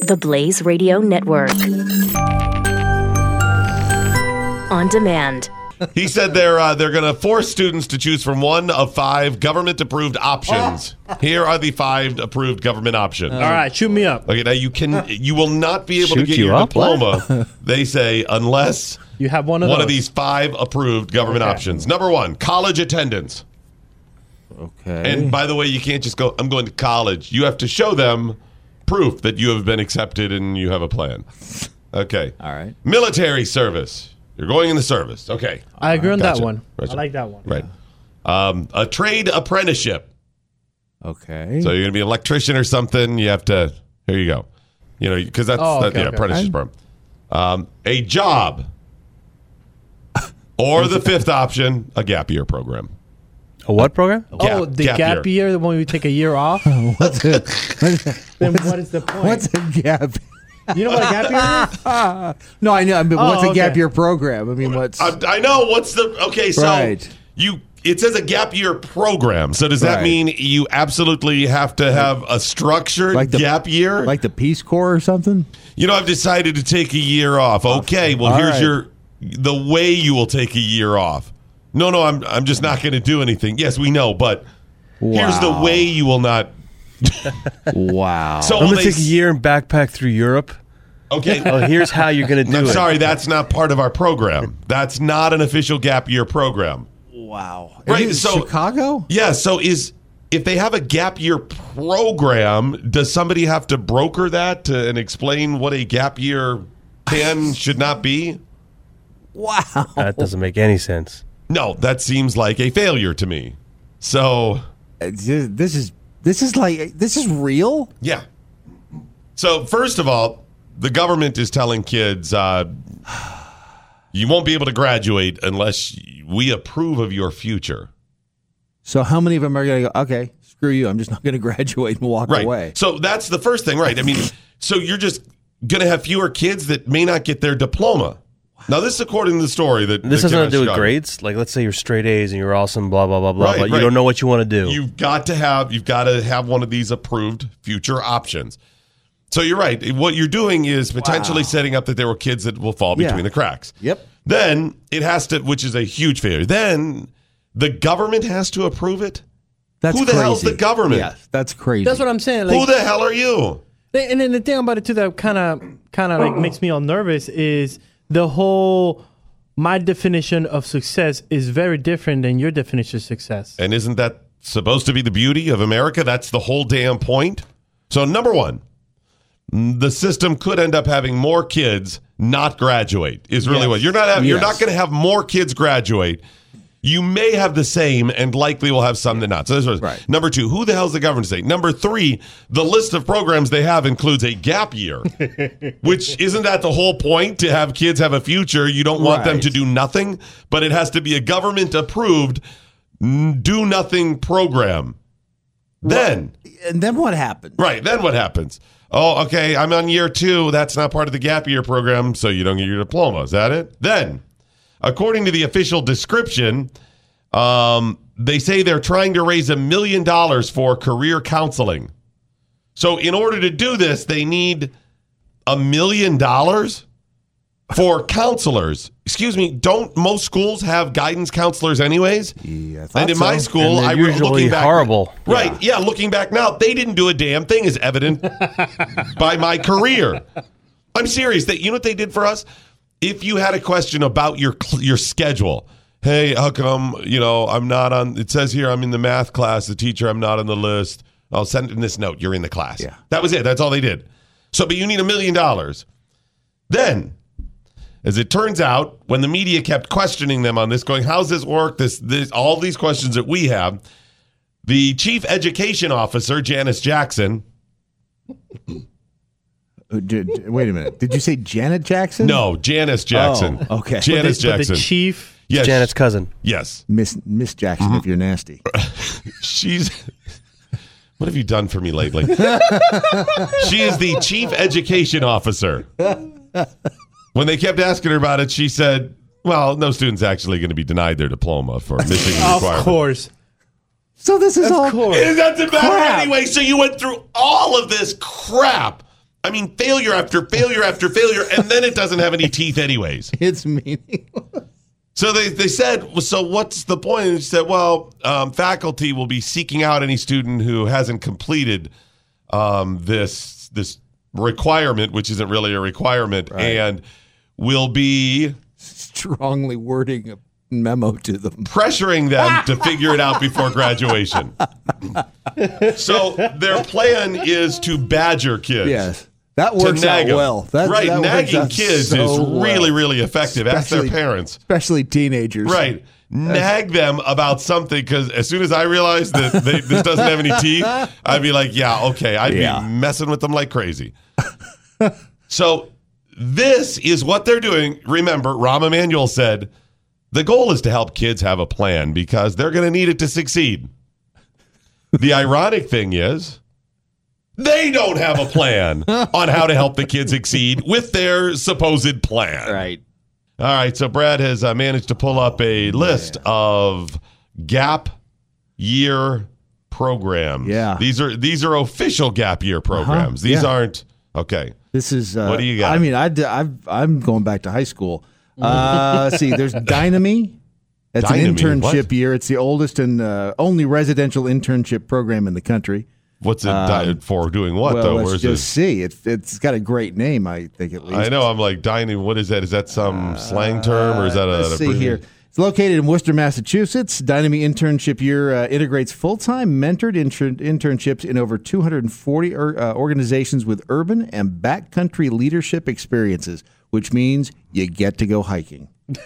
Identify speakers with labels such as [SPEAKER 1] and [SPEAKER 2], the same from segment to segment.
[SPEAKER 1] the Blaze Radio Network. On demand.
[SPEAKER 2] He said they're going to force students to choose from one of 5 government-approved options. Here are the 5 approved government options.
[SPEAKER 3] All right, shoot me up.
[SPEAKER 2] Okay, now you will not be able to
[SPEAKER 4] Shoot
[SPEAKER 2] get
[SPEAKER 4] you
[SPEAKER 2] your
[SPEAKER 4] up?
[SPEAKER 2] diploma, they say, unless
[SPEAKER 3] You have one of
[SPEAKER 2] one
[SPEAKER 3] those.
[SPEAKER 2] of these 5 approved government options. Number 1, college attendance.
[SPEAKER 5] Okay.
[SPEAKER 2] And by the way, you can't just go, I'm going to college. You have to show them proof that you have been accepted and you have a plan. Okay.
[SPEAKER 5] All right.
[SPEAKER 2] Military service. You're going in the service. Okay.
[SPEAKER 3] I agree on
[SPEAKER 2] Gotcha.
[SPEAKER 3] that one.
[SPEAKER 2] Gotcha.
[SPEAKER 3] I like that one.
[SPEAKER 2] Right. A trade apprenticeship.
[SPEAKER 5] Okay.
[SPEAKER 2] So you're going to be an electrician or something. You have to, here you go. You know, because that's
[SPEAKER 3] okay.
[SPEAKER 2] apprenticeship program. A job. Or the 5th option, a gap year program.
[SPEAKER 4] A what program?
[SPEAKER 3] Oh, the gap year, the one we take a year off? Then what is the point?
[SPEAKER 5] What's a gap?
[SPEAKER 3] You know what a gap year is?
[SPEAKER 5] No, I know. But what's a gap
[SPEAKER 3] okay.
[SPEAKER 5] year program? I mean, what's
[SPEAKER 2] I know. What's the, okay, so
[SPEAKER 5] Right.
[SPEAKER 2] it says a gap year program. So does that
[SPEAKER 5] Right.
[SPEAKER 2] mean you absolutely have to have a structured gap year?
[SPEAKER 5] like the Peace Corps or something?
[SPEAKER 2] You know, I've decided to take a year off. Okay, well,
[SPEAKER 5] All
[SPEAKER 2] here's
[SPEAKER 5] right.
[SPEAKER 2] the way you will take a year off. No, I'm just not going to do anything. Yes, we know, but here's the
[SPEAKER 5] Wow.
[SPEAKER 2] way you will not.
[SPEAKER 5] Wow.
[SPEAKER 2] So
[SPEAKER 4] I'm
[SPEAKER 2] will
[SPEAKER 4] going to
[SPEAKER 2] they
[SPEAKER 4] take a year and backpack through Europe.
[SPEAKER 2] Okay.
[SPEAKER 4] Oh, here's how you're going to do
[SPEAKER 2] I'm
[SPEAKER 4] it.
[SPEAKER 2] sorry, that's not part of our program. That's not an official gap year program.
[SPEAKER 5] wow.
[SPEAKER 2] Right,
[SPEAKER 5] Is it
[SPEAKER 2] so-
[SPEAKER 5] Chicago?
[SPEAKER 2] Yeah, so if they have a gap year program, does somebody have to broker that and explain what a gap year should not be?
[SPEAKER 5] Wow.
[SPEAKER 4] That doesn't make any sense.
[SPEAKER 2] No, that seems like a failure to me. So,
[SPEAKER 5] This is real?
[SPEAKER 2] yeah. So, first of all, the government is telling kids you won't be able to graduate unless we approve of your future.
[SPEAKER 5] So how many of them are going to go, okay, screw you, I'm just not going to graduate and walk
[SPEAKER 2] Right.
[SPEAKER 5] away?
[SPEAKER 2] So that's the first thing, right? I mean, so you're just going to have fewer kids that may not get their diploma. Now, this is according to the story that
[SPEAKER 4] This
[SPEAKER 2] that
[SPEAKER 4] has
[SPEAKER 2] came out
[SPEAKER 4] nothing
[SPEAKER 2] of
[SPEAKER 4] to do with
[SPEAKER 2] Chicago.
[SPEAKER 4] grades. Like, let's say you're straight A's and you're awesome, blah, blah, blah, blah,
[SPEAKER 2] Right,
[SPEAKER 4] but you
[SPEAKER 2] right.
[SPEAKER 4] don't know what you want to do.
[SPEAKER 2] You've got to have one of these approved future options. So you're right. What you're doing is potentially setting up that there were kids that will fall between
[SPEAKER 5] Yeah.
[SPEAKER 2] the cracks.
[SPEAKER 5] Yep.
[SPEAKER 2] Then it has to, which is a huge failure. Then the government has to approve it.
[SPEAKER 5] That's
[SPEAKER 2] Who the
[SPEAKER 5] crazy.
[SPEAKER 2] hell's the government?
[SPEAKER 5] Yeah, that's crazy.
[SPEAKER 3] That's what I'm saying.
[SPEAKER 2] Who
[SPEAKER 3] Like,
[SPEAKER 2] the hell are you?
[SPEAKER 3] and then the thing about it too that kind of like makes me all nervous is the whole. My definition of success is very different than your definition of success.
[SPEAKER 2] And isn't that supposed to be the beauty of America? That's the whole damn point. So number one, the system could end up having more kids not graduate. Is really
[SPEAKER 3] Yes.
[SPEAKER 2] what you're not going to have more kids graduate. You may have the same, and likely will have some that not. So this was
[SPEAKER 5] Right.
[SPEAKER 2] number two. Who the hell's the government say? Number three, the list of programs they have includes a gap year, which isn't that the whole point to have kids have a future? You don't want them
[SPEAKER 5] Right.
[SPEAKER 2] to do nothing, but it has to be a government approved do nothing program. Then,
[SPEAKER 5] And then what happened?
[SPEAKER 2] right, then what happens? Oh, okay, I'm on year 2. That's not part of the gap year program, so you don't get your diploma. Is that it? Then, according to the official description, they say they're trying to raise $1 million for career counseling. So in order to do this, they need $1 million for counselors. Excuse me, don't most schools have guidance counselors anyways?
[SPEAKER 5] Yeah, I thought
[SPEAKER 2] And in my
[SPEAKER 5] so.
[SPEAKER 2] school,
[SPEAKER 4] And they're
[SPEAKER 2] I
[SPEAKER 4] usually
[SPEAKER 2] looking back,
[SPEAKER 4] horrible.
[SPEAKER 2] Right, yeah, looking back now, they didn't do a damn thing is evident by my career. I'm serious. You know what they did for us? If you had a question about your schedule, hey, how come, I'm not on, it says here I'm in the math class, the teacher, I'm not on the list. I'll send in this note, you're in the class.
[SPEAKER 5] Yeah.
[SPEAKER 2] That was it. That's all they did. So, but you need $1 million. Then, as it turns out, when the media kept questioning them on this, going, how's this work? This, all these questions that we have, the chief education officer, Janice Jackson.
[SPEAKER 5] Wait a minute. Did you say Janet Jackson?
[SPEAKER 2] No, Janice Jackson.
[SPEAKER 5] Oh, okay.
[SPEAKER 2] Janice
[SPEAKER 3] But
[SPEAKER 2] Jackson.
[SPEAKER 3] the chief.
[SPEAKER 2] Yes.
[SPEAKER 4] Janet's cousin.
[SPEAKER 2] Yes.
[SPEAKER 5] Miss Jackson, if you're nasty.
[SPEAKER 2] She's. What have you done for me lately? She is the chief education officer. When they kept asking her about it, she said, well, no student's actually going to be denied their diploma for missing the
[SPEAKER 3] Of
[SPEAKER 2] requirement.
[SPEAKER 3] course.
[SPEAKER 5] So this is all.
[SPEAKER 3] Of course.
[SPEAKER 2] It doesn't matter
[SPEAKER 5] Crap.
[SPEAKER 2] anyway. So you went through all of this crap I mean, failure after failure after failure, and then it doesn't have any teeth anyways.
[SPEAKER 5] It's meaningless.
[SPEAKER 2] So they said, so what's the point? And they said, well, faculty will be seeking out any student who hasn't completed this requirement, which isn't really a requirement, and will be
[SPEAKER 5] Strongly wording a memo to them.
[SPEAKER 2] pressuring them to figure it out before graduation. So their plan is to badger kids.
[SPEAKER 5] Yes. That
[SPEAKER 2] To
[SPEAKER 5] works
[SPEAKER 2] nag
[SPEAKER 5] out
[SPEAKER 2] 'em.
[SPEAKER 5] well. That works
[SPEAKER 2] nagging
[SPEAKER 5] out
[SPEAKER 2] kids
[SPEAKER 5] so
[SPEAKER 2] is
[SPEAKER 5] well.
[SPEAKER 2] really, really effective. Ask their
[SPEAKER 5] Especially-
[SPEAKER 2] parents.
[SPEAKER 5] Especially teenagers.
[SPEAKER 2] Right. Nag them about something, because as soon as I realized that this doesn't have any teeth, I'd be like, yeah, okay. I'd
[SPEAKER 5] Yeah.
[SPEAKER 2] be messing with them like crazy. So this is what they're doing. Remember, Rahm Emanuel said, the goal is to help kids have a plan because they're going to need it to succeed. The ironic thing is, they don't have a plan on how to help the kids succeed with their supposed plan.
[SPEAKER 5] Right.
[SPEAKER 2] All right, so Brad has managed to pull up a list of gap year programs.
[SPEAKER 5] Yeah.
[SPEAKER 2] These are official gap year programs. These
[SPEAKER 5] Yeah.
[SPEAKER 2] aren't okay.
[SPEAKER 5] This is.
[SPEAKER 2] What do you got?
[SPEAKER 5] I mean, I'm going back to high school. Let's see. There's Dynamy. It's an
[SPEAKER 2] Dynamy,
[SPEAKER 5] internship
[SPEAKER 2] what?
[SPEAKER 5] year. It's the oldest and only residential internship program in the country.
[SPEAKER 2] What's it for doing what
[SPEAKER 5] Well,
[SPEAKER 2] though?
[SPEAKER 5] let's
[SPEAKER 2] Where's
[SPEAKER 5] just see. It's got a great name, I think, at least.
[SPEAKER 2] I know. I'm like Dynamy. What is that? Is that some slang term or is that
[SPEAKER 5] Let's see here. It's located in Worcester, Massachusetts. Dynamy Internship Year integrates full-time mentored internships in over 240 organizations with urban and backcountry leadership experiences, which means you get to go hiking.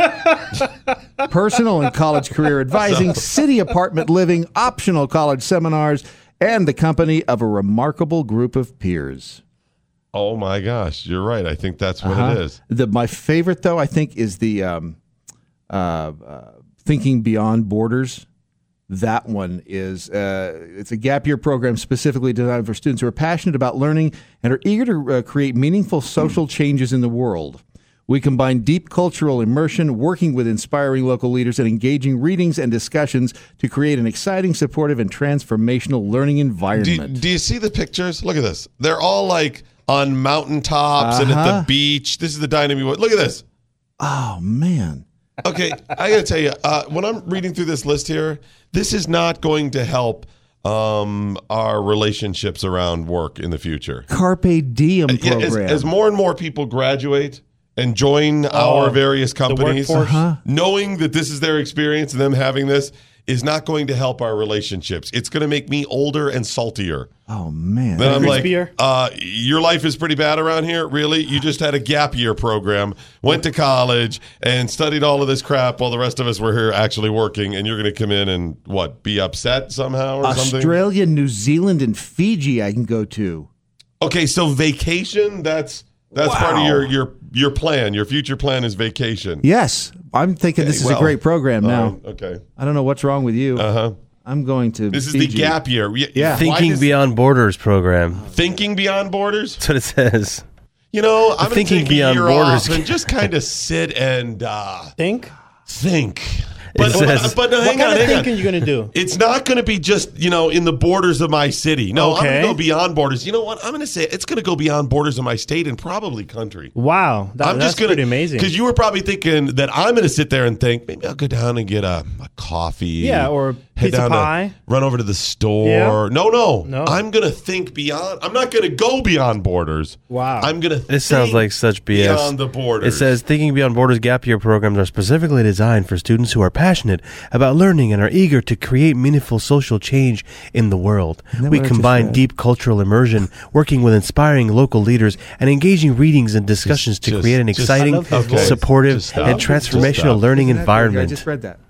[SPEAKER 5] Personal and college career advising, city apartment living, optional college seminars, and the company of a remarkable group of peers.
[SPEAKER 2] Oh my gosh, you're right. I think that's what it is.
[SPEAKER 5] My favorite, though, I think, is the Thinking Beyond Borders. That one is it's a gap year program specifically designed for students who are passionate about learning and are eager to create meaningful social changes in the world. We combine deep cultural immersion, working with inspiring local leaders, and engaging readings and discussions to create an exciting, supportive, and transformational learning environment.
[SPEAKER 2] Do you see the pictures? Look at this. They're all like on mountaintops and at the beach. This is the Dynamy one. Look at this.
[SPEAKER 5] Oh, man.
[SPEAKER 2] Okay, I got to tell you, when I'm reading through this list here, this is not going to help our relationships around work in the future.
[SPEAKER 5] Carpe Diem
[SPEAKER 2] Yeah,
[SPEAKER 5] program.
[SPEAKER 2] as more and more people graduate and join our various companies,
[SPEAKER 3] workforce.
[SPEAKER 2] knowing that this is their experience and them having this is not going to help our relationships. It's going to make me older and saltier.
[SPEAKER 5] Oh, man.
[SPEAKER 2] Then I'm
[SPEAKER 3] Crispier.
[SPEAKER 2] like, your life is pretty bad around here? Really? You just had a gap year program, went to college, and studied all of this crap while the rest of us were here actually working, and you're going to come in and, be upset somehow or something?
[SPEAKER 5] Australia, New Zealand, and Fiji I can go to.
[SPEAKER 2] Okay, so vacation, that's part of your plan. Your future plan is vacation.
[SPEAKER 5] Yes, I'm thinking this is a great program now.
[SPEAKER 2] Okay.
[SPEAKER 5] I don't know what's wrong with you.
[SPEAKER 2] Uh-huh.
[SPEAKER 5] I'm going to
[SPEAKER 2] This is
[SPEAKER 5] Fiji.
[SPEAKER 2] the gap year.
[SPEAKER 5] Yeah.
[SPEAKER 2] Why
[SPEAKER 4] Thinking
[SPEAKER 2] does-
[SPEAKER 4] Beyond Borders program.
[SPEAKER 2] Thinking Beyond Borders?
[SPEAKER 4] That's what it says.
[SPEAKER 2] I'm going to
[SPEAKER 4] Thinking
[SPEAKER 2] take
[SPEAKER 4] Beyond
[SPEAKER 2] a year
[SPEAKER 4] Borders.
[SPEAKER 2] off and just kind of sit and
[SPEAKER 3] Think?
[SPEAKER 2] think.
[SPEAKER 4] It says-
[SPEAKER 2] But no,
[SPEAKER 3] What
[SPEAKER 2] hang
[SPEAKER 3] kind
[SPEAKER 2] on,
[SPEAKER 3] of
[SPEAKER 2] hang on.
[SPEAKER 3] thinking are you going to do?
[SPEAKER 2] It's not going to be just, in the borders of my city. No, I'm going
[SPEAKER 3] Okay.
[SPEAKER 2] to go beyond borders. You know what? I'm going to say it's going to go beyond borders of my state and probably country.
[SPEAKER 3] Wow.
[SPEAKER 2] I'm
[SPEAKER 3] That's
[SPEAKER 2] just going
[SPEAKER 3] pretty amazing.
[SPEAKER 2] Because you were probably thinking that I'm going to sit there and think, maybe I'll go down and get a coffee.
[SPEAKER 3] Yeah, or
[SPEAKER 2] head
[SPEAKER 3] pizza
[SPEAKER 2] down
[SPEAKER 3] pie.
[SPEAKER 2] run over to the store.
[SPEAKER 3] Yeah.
[SPEAKER 2] No. I'm going to think beyond. I'm not going to go beyond borders.
[SPEAKER 3] Wow.
[SPEAKER 2] I'm going to
[SPEAKER 4] This sounds like such BS.
[SPEAKER 2] beyond the borders.
[SPEAKER 4] It says Thinking Beyond Borders gap year programs are specifically designed for students who are passionate about learning and are eager to create meaningful social change in the world.
[SPEAKER 5] that
[SPEAKER 4] We
[SPEAKER 5] what I just
[SPEAKER 4] combine
[SPEAKER 5] read?
[SPEAKER 4] deep cultural immersion, working with inspiring local leaders, and engaging readings and discussions to
[SPEAKER 2] just-
[SPEAKER 4] create an
[SPEAKER 2] just-
[SPEAKER 4] exciting,
[SPEAKER 3] I love his voice.
[SPEAKER 4] supportive,
[SPEAKER 2] Just stop.
[SPEAKER 4] and
[SPEAKER 2] Just
[SPEAKER 4] transformational
[SPEAKER 2] stop.
[SPEAKER 4] learning
[SPEAKER 5] Isn't that weird? I
[SPEAKER 4] environment.
[SPEAKER 5] just read that.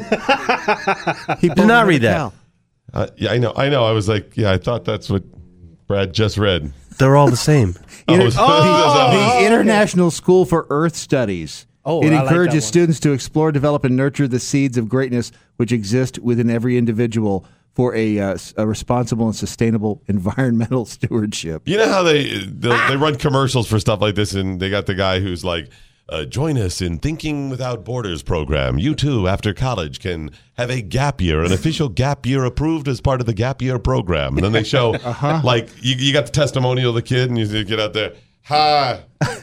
[SPEAKER 4] Did not read that.
[SPEAKER 2] yeah, I know. I was like, I thought that's what Brad just read.
[SPEAKER 4] They're all the same.
[SPEAKER 5] The International School for Earth Studies.
[SPEAKER 3] Oh,
[SPEAKER 5] it
[SPEAKER 3] I like that
[SPEAKER 5] encourages
[SPEAKER 3] one.
[SPEAKER 5] students to explore, develop, and nurture the seeds of greatness which exist within every individual for a responsible and sustainable environmental stewardship.
[SPEAKER 2] You know how they run commercials for stuff like this, and they got the guy who's like, Join us in Thinking Without Borders program. You too, after college, can have a gap year, an official gap year approved as part of the gap year program. And then they show, like, you got the testimonial of the kid, and you get out there, hi.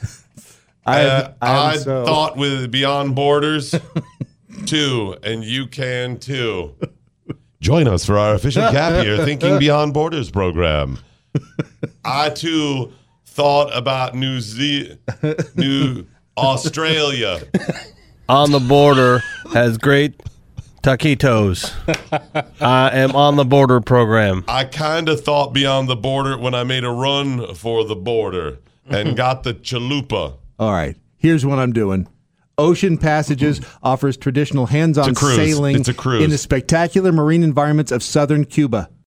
[SPEAKER 2] I thought with Beyond Borders, too, and you can, too. Join us for our official gap year Thinking Beyond Borders program. I, too, thought about New Australia.
[SPEAKER 4] On the border has great taquitos. I am on the border program.
[SPEAKER 2] I kind of thought beyond the border when I made a run for the border and got the chalupa.
[SPEAKER 5] All right, here's what I'm doing. Ocean Passages offers traditional hands-on
[SPEAKER 2] It's a cruise.
[SPEAKER 5] sailing
[SPEAKER 2] It's a cruise.
[SPEAKER 5] in the spectacular marine environments of southern Cuba.